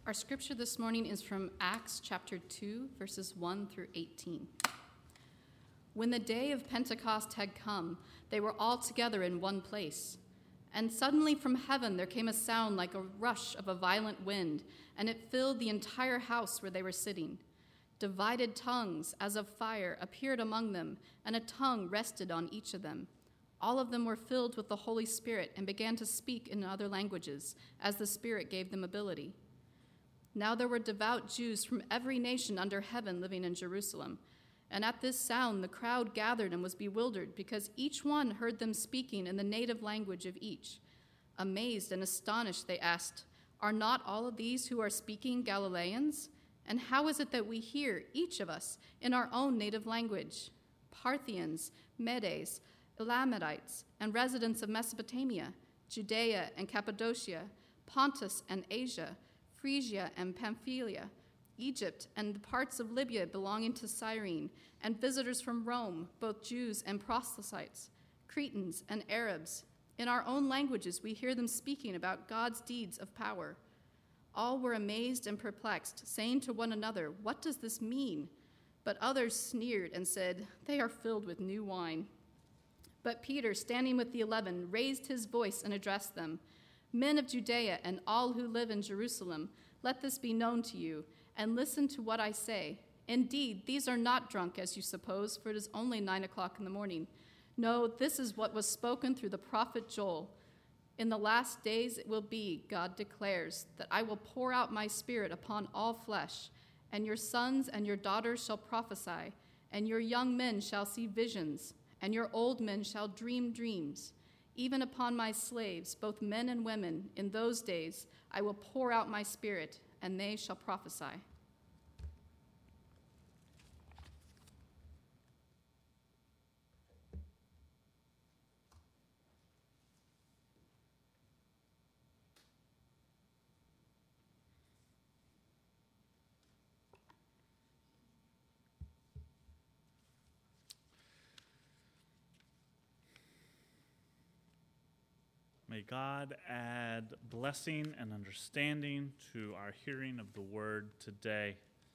Our scripture this morning is from Acts chapter 2, verses 1 through 18. When the day of Pentecost had come, they were all together in one place. And suddenly from heaven there came a sound like a rush of a violent wind, and it filled the entire house where they were sitting. Divided tongues, as of fire, appeared among them, and a tongue rested on each of them. All of them were filled with the Holy Spirit and began to speak in other languages, as the Spirit gave them ability. Now there were devout Jews from every nation under heaven living in Jerusalem. And at this sound the crowd gathered and was bewildered, because each one heard them speaking in the native language of each. Amazed and astonished, they asked, "Are not all of these who are speaking Galileans? And how is it that we hear, each of us, in our own native language? Parthians, Medes, Elamites, and residents of Mesopotamia, Judea and Cappadocia, Pontus and Asia, Phrygia and Pamphylia, Egypt and the parts of Libya belonging to Cyrene, and visitors from Rome, both Jews and proselytes, Cretans and Arabs. In our own languages we hear them speaking about God's deeds of power." All were amazed and perplexed, saying to one another, "What does this mean?" But others sneered and said, "They are filled with new wine." But Peter, standing with the 11, raised his voice and addressed them. "Men of Judea and all who live in Jerusalem, let this be known to you, and listen to what I say. Indeed, these are not drunk, as you suppose, for it is only 9:00 in the morning. No, this is what was spoken through the prophet Joel. In the last days it will be, God declares, that I will pour out my Spirit upon all flesh, and your sons and your daughters shall prophesy, and your young men shall see visions, and your old men shall dream dreams. Even upon my slaves, both men and women, in those days I will pour out my Spirit, and they shall prophesy." May God add blessing and understanding to our hearing of the word today.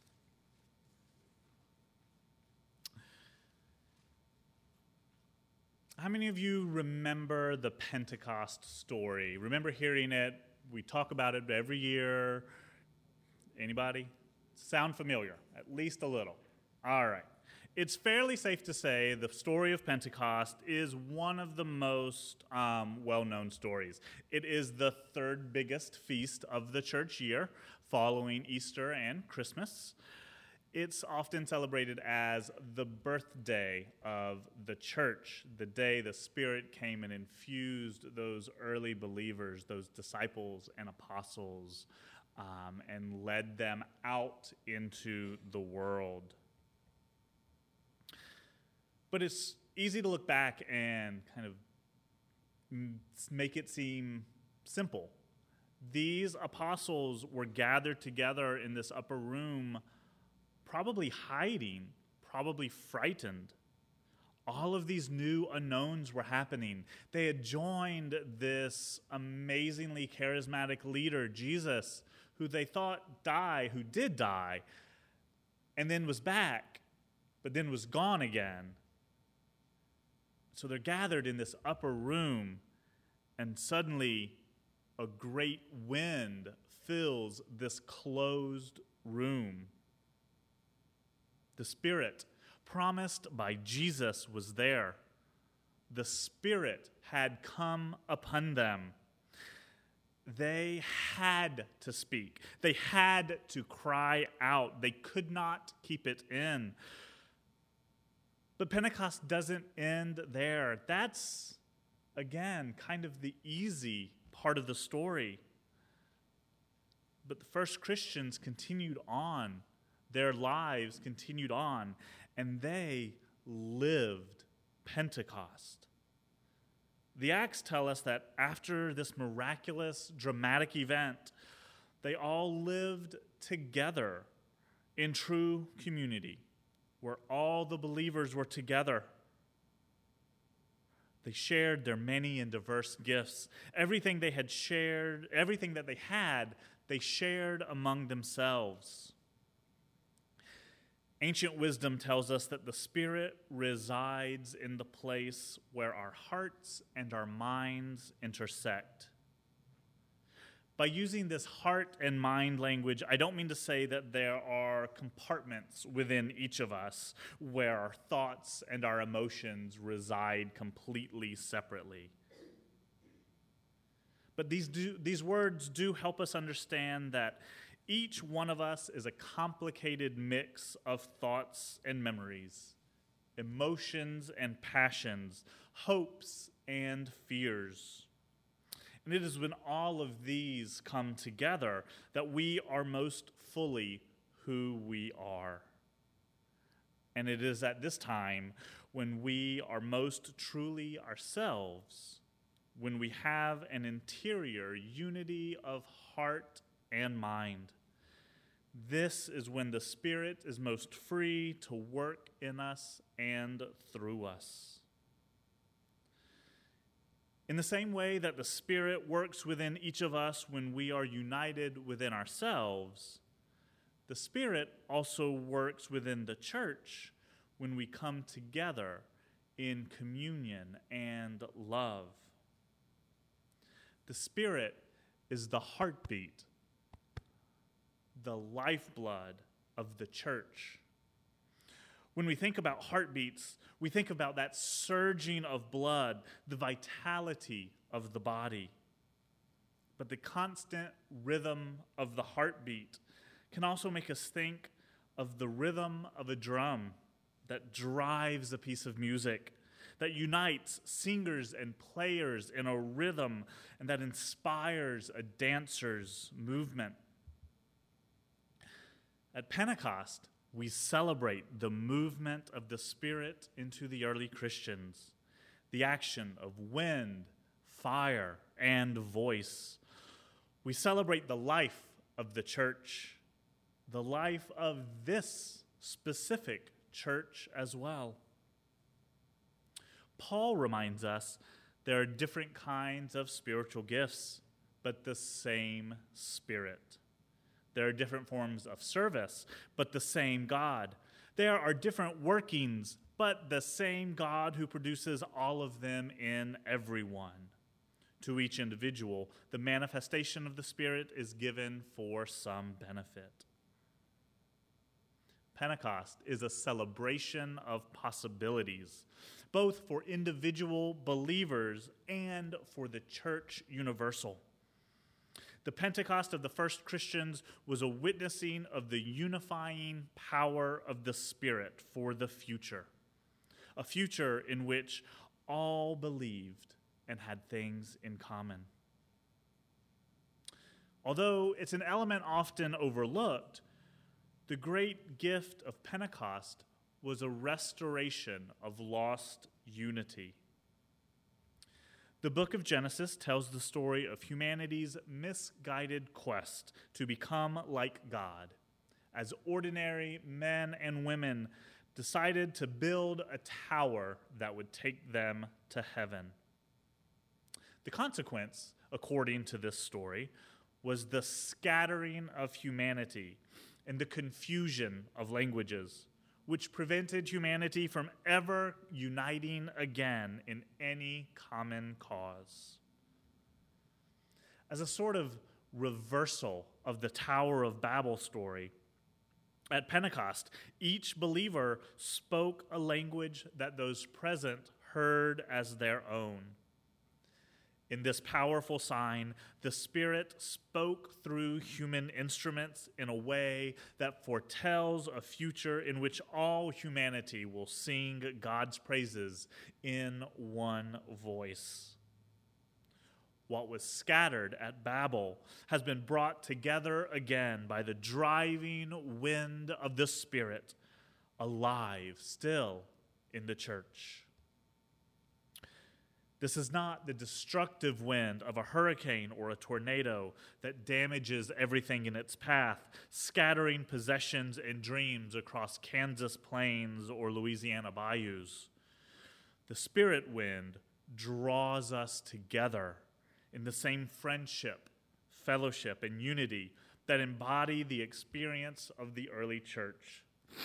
How many of you remember the Pentecost story? Remember hearing it? We talk about it every year. Anybody? Sound familiar? At least a little. All right. It's fairly safe to say the story of Pentecost is one of the most well-known stories. It is the third biggest feast of the church year, following Easter and Christmas. It's often celebrated as the birthday of the church, the day the Spirit came and infused those early believers, those disciples and apostles, and led them out into the world. But it's easy to look back and kind of make it seem simple. These apostles were gathered together in this upper room, probably hiding, probably frightened. All of these new unknowns were happening. They had joined this amazingly charismatic leader, Jesus, who they thought who did die, and then was back, but then was gone again. So they're gathered in this upper room, and suddenly a great wind fills this closed room. The Spirit promised by Jesus was there. The Spirit had come upon them. They had to speak. They had to cry out. They could not keep it in. But Pentecost doesn't end there. That's, again, kind of the easy part of the story. But the first Christians continued on. Their lives continued on, and they lived Pentecost. The Acts tell us that after this miraculous, dramatic event, they all lived together in true community, where all the believers were together. They shared their many and diverse gifts. Everything they had shared, everything that they had, they shared among themselves. Ancient wisdom tells us that the Spirit resides in the place where our hearts and our minds intersect. By using this heart and mind language, I don't mean to say that there are compartments within each of us where our thoughts and our emotions reside completely separately. But these words do help us understand that each one of us is a complicated mix of thoughts and memories, emotions and passions, hopes and fears. And it is when all of these come together that we are most fully who we are. And it is at this time when we are most truly ourselves, when we have an interior unity of heart and mind. This is when the Spirit is most free to work in us and through us. In the same way that the Spirit works within each of us when we are united within ourselves, the Spirit also works within the church when we come together in communion and love. The Spirit is the heartbeat, the lifeblood of the church. When we think about heartbeats, we think about that surging of blood, the vitality of the body. But the constant rhythm of the heartbeat can also make us think of the rhythm of a drum that drives a piece of music, that unites singers and players in a rhythm, and that inspires a dancer's movement. At Pentecost, we celebrate the movement of the Spirit into the early Christians, the action of wind, fire, and voice. We celebrate the life of the church, the life of this specific church as well. Paul reminds us there are different kinds of spiritual gifts, but the same Spirit. There are different forms of service, but the same God. There are different workings, but the same God who produces all of them in everyone. To each individual, the manifestation of the Spirit is given for some benefit. Pentecost is a celebration of possibilities, both for individual believers and for the church universal. The Pentecost of the first Christians was a witnessing of the unifying power of the Spirit for the future, a future in which all believed and had things in common. Although it's an element often overlooked, the great gift of Pentecost was a restoration of lost unity. The book of Genesis tells the story of humanity's misguided quest to become like God, as ordinary men and women decided to build a tower that would take them to heaven. The consequence, according to this story, was the scattering of humanity and the confusion of languages, which prevented humanity from ever uniting again in any common cause. As a sort of reversal of the Tower of Babel story, at Pentecost, each believer spoke a language that those present heard as their own. In this powerful sign, the Spirit spoke through human instruments in a way that foretells a future in which all humanity will sing God's praises in one voice. What was scattered at Babel has been brought together again by the driving wind of the Spirit, alive still in the church. This is not the destructive wind of a hurricane or a tornado that damages everything in its path, scattering possessions and dreams across Kansas plains or Louisiana bayous. The Spirit wind draws us together in the same friendship, fellowship, and unity that embody the experience of the early church.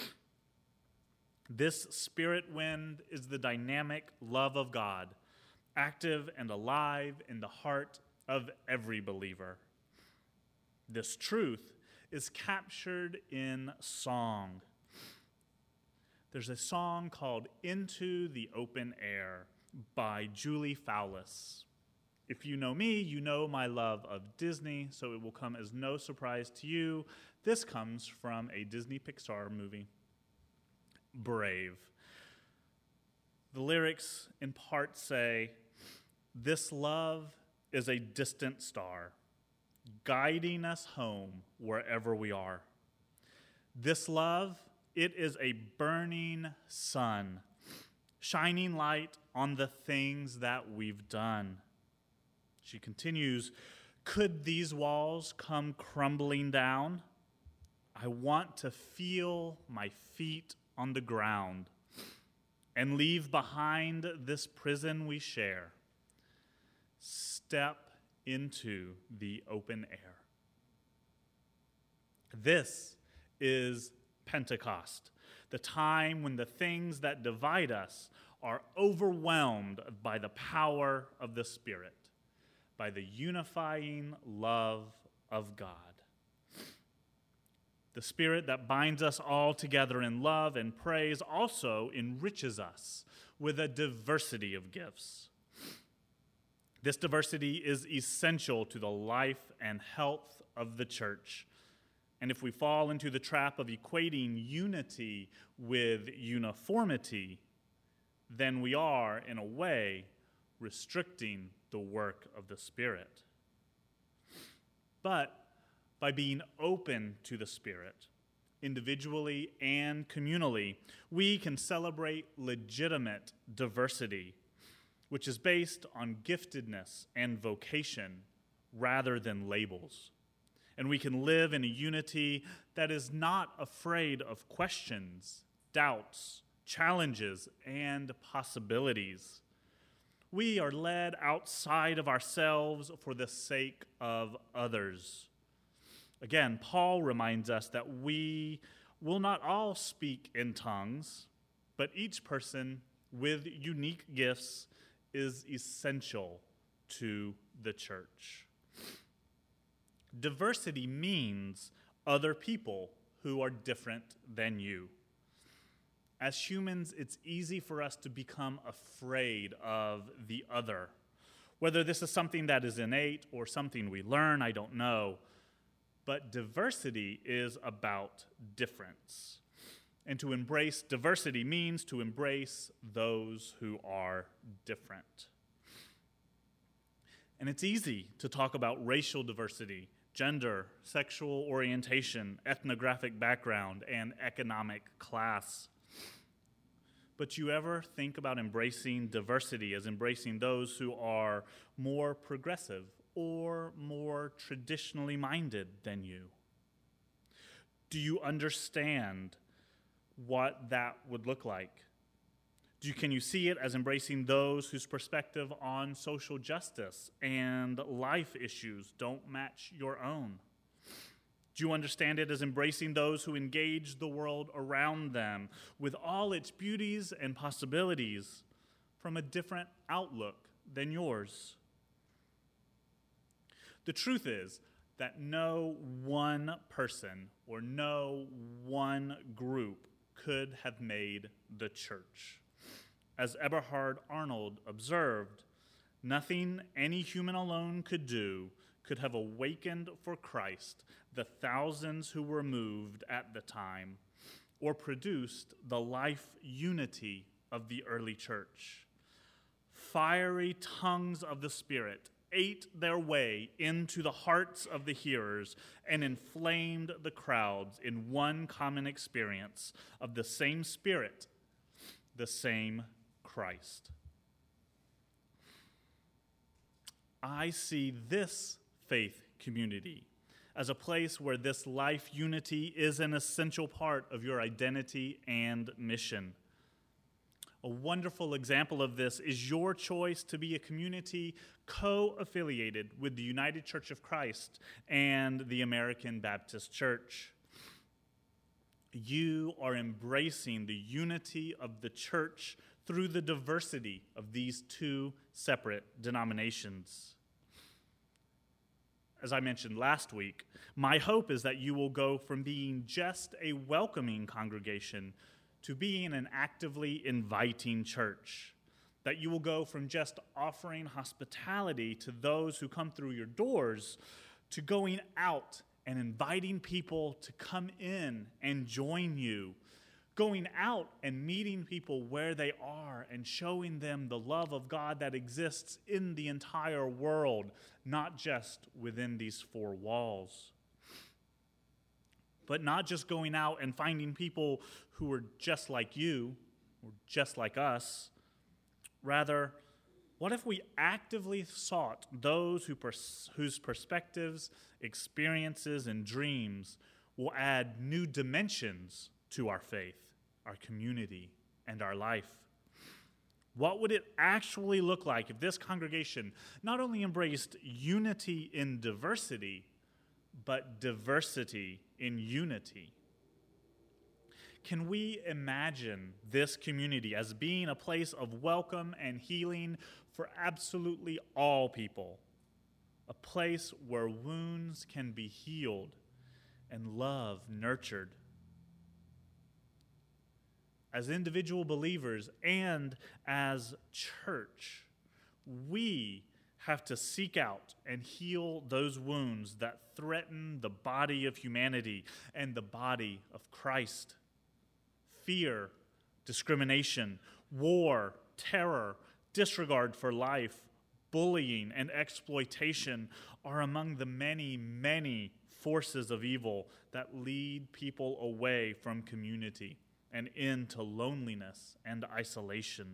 This spirit wind is the dynamic love of God, active and alive in the heart of every believer. This truth is captured in song. There's a song called Into the Open Air by Julie Fowlis. If you know me, you know my love of Disney, so it will come as no surprise to you. This comes from a Disney Pixar movie, Brave. The lyrics in part say, "This love is a distant star, guiding us home wherever we are. This love, it is a burning sun, shining light on the things that we've done." She continues, "Could these walls come crumbling down? I want to feel my feet on the ground and leave behind this prison we share. Step into the open air." This is Pentecost, the time when the things that divide us are overwhelmed by the power of the Spirit, by the unifying love of God. The Spirit that binds us all together in love and praise also enriches us with a diversity of gifts. This diversity is essential to the life and health of the church. And if we fall into the trap of equating unity with uniformity, then we are, in a way, restricting the work of the Spirit. But by being open to the Spirit, individually and communally, we can celebrate legitimate diversity, which is based on giftedness and vocation rather than labels. And we can live in a unity that is not afraid of questions, doubts, challenges, and possibilities. We are led outside of ourselves for the sake of others. Again, Paul reminds us that we will not all speak in tongues, but each person with unique gifts is essential to the church. Diversity means other people who are different than you. As humans, it's easy for us to become afraid of the other. Whether this is something that is innate or something we learn, I don't know. But diversity is about difference. And to embrace diversity means to embrace those who are different. And it's easy to talk about racial diversity, gender, sexual orientation, ethnographic background, and economic class. But you ever think about embracing diversity as embracing those who are more progressive or more traditionally minded than you? Do you understand what that would look like? Can you see it as embracing those whose perspective on social justice and life issues don't match your own? Do you understand it as embracing those who engage the world around them with all its beauties and possibilities from a different outlook than yours? The truth is that no one person or no one group could have made the church. As Eberhard Arnold observed, nothing any human alone could do could have awakened for Christ the thousands who were moved at the time, or produced the life unity of the early church. Fiery tongues of the Spirit ate their way into the hearts of the hearers and inflamed the crowds in one common experience of the same Spirit, the same Christ. I see this faith community as a place where this life unity is an essential part of your identity and mission. A wonderful example of this is your choice to be a community co-affiliated with the United Church of Christ and the American Baptist Church. You are embracing the unity of the church through the diversity of these two separate denominations. As I mentioned last week, my hope is that you will go from being just a welcoming congregation to being an actively inviting church. That you will go from just offering hospitality to those who come through your doors to going out and inviting people to come in and join you. Going out and meeting people where they are and showing them the love of God that exists in the entire world, not just within these four walls. But not just going out and finding people who are just like you or just like us. Rather, what if we actively sought those whose perspectives, experiences, and dreams will add new dimensions to our faith, our community, and our life? What would it actually look like if this congregation not only embraced unity in diversity, but diversity in unity? Can we imagine this community as being a place of welcome and healing for absolutely all people? A place where wounds can be healed and love nurtured. As individual believers and as church, we have to seek out and heal those wounds that threaten the body of humanity and the body of Christ. Fear, discrimination, war, terror, disregard for life, bullying, and exploitation are among the many, many forces of evil that lead people away from community and into loneliness and isolation.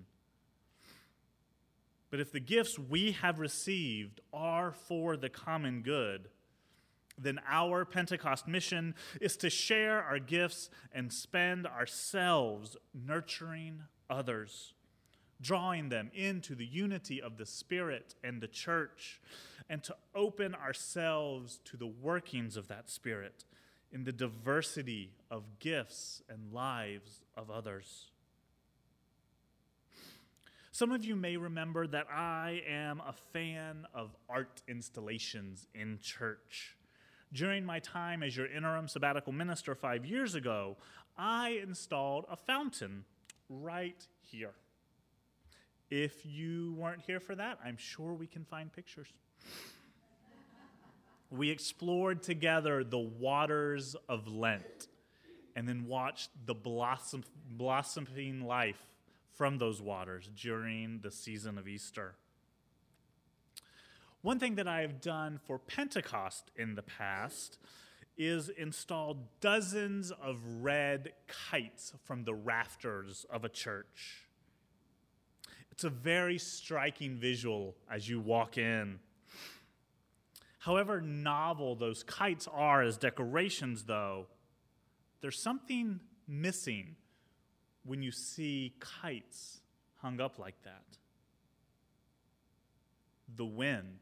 But if the gifts we have received are for the common good, then our Pentecost mission is to share our gifts and spend ourselves nurturing others, drawing them into the unity of the Spirit and the church, and to open ourselves to the workings of that Spirit in the diversity of gifts and lives of others. Some of you may remember that I am a fan of art installations in church. During my time as your interim sabbatical minister 5 years ago, I installed a fountain right here. If you weren't here for that, I'm sure we can find pictures. We explored together the waters of Lent and then watched the blossoming life from those waters during the season of Easter. One thing that I have done for Pentecost in the past is install dozens of red kites from the rafters of a church. It's a very striking visual as you walk in. However novel those kites are as decorations, though, there's something missing when you see kites hung up like that. The wind.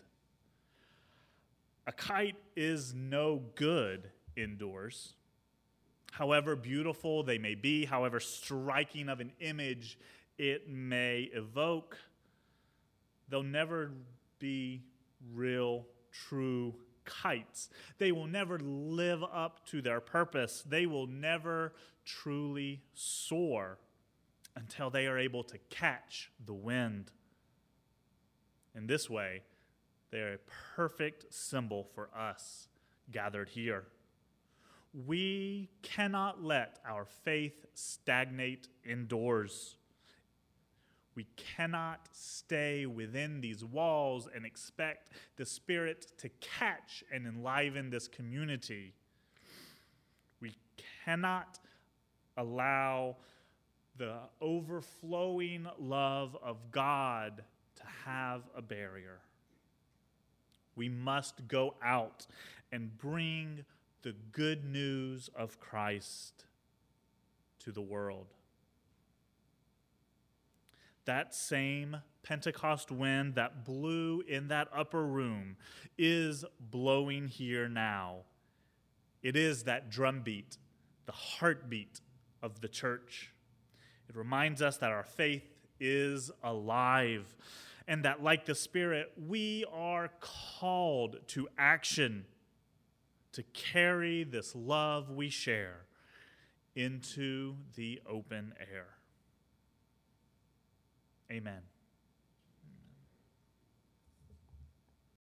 A kite is no good indoors. However beautiful they may be, however striking of an image it may evoke, they'll never be real, true kites. They will never live up to their purpose. They will never truly soar until they are able to catch the wind. In this way, they are a perfect symbol for us gathered here. We cannot let our faith stagnate indoors. We cannot stay within these walls and expect the Spirit to catch and enliven this community. We cannot allow the overflowing love of God to have a barrier. We must go out and bring the good news of Christ to the world. that same Pentecost wind that blew in that upper room is blowing here now. It is that drumbeat, the heartbeat of the church. It reminds us that our faith is alive and that, like the Spirit, we are called to action to carry this love we share into the open air. Amen.